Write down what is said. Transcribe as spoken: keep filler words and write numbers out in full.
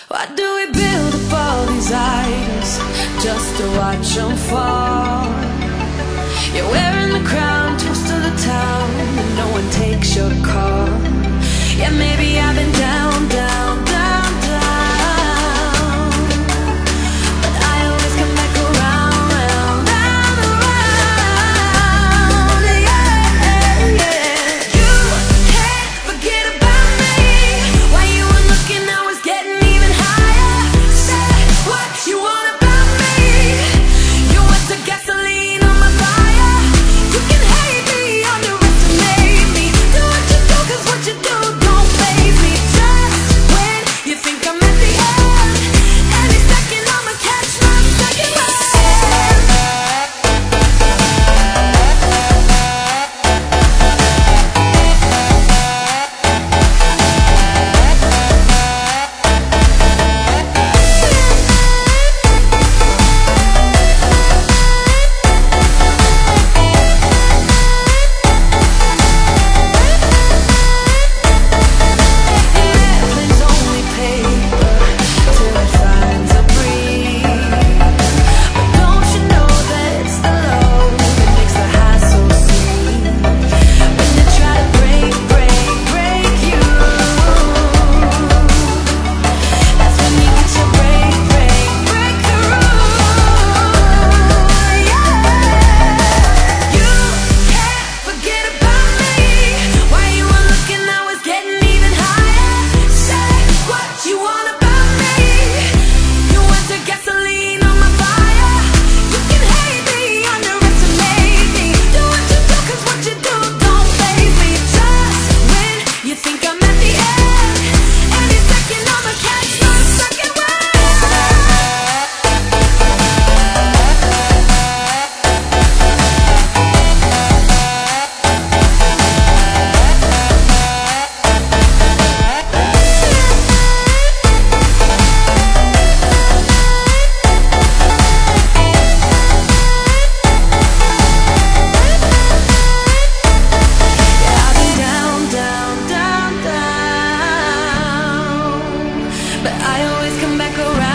Why do we build up all these idols just to watch them fall? You're wearing the crown to most of the town, and no one takes your call. Yeah, maybe I've been down, down, down, down, but I always come back around, round, round, around. Yeah, yeah. You can't forget about me. While you were looking, I was getting even higher. Say what you want about me. You want the gasoline on my fire. You can hate me, underestimate me. Do what you do, 'cause what you do don't faze me. Just when you think I'm at the end, any second I'ma catch my second wind. Airplanes only paper till it finds a breeze. But don't you know that it's the low that makes the high so sweet? When they try to break, break, break you, that's when you get your break, break, breakthrough. Yeah, you can't forget about me. While you were looking, I was getting even higher. Say what you want about me. You want the gasoline on my fire. You can hate me, underestimate me. Do what you do, 'cause what you do don't faze me. Just when you think I'm at the end, any second I'ma catch my second wind. Yeah, I've been down, down, down, down, but I always come back around.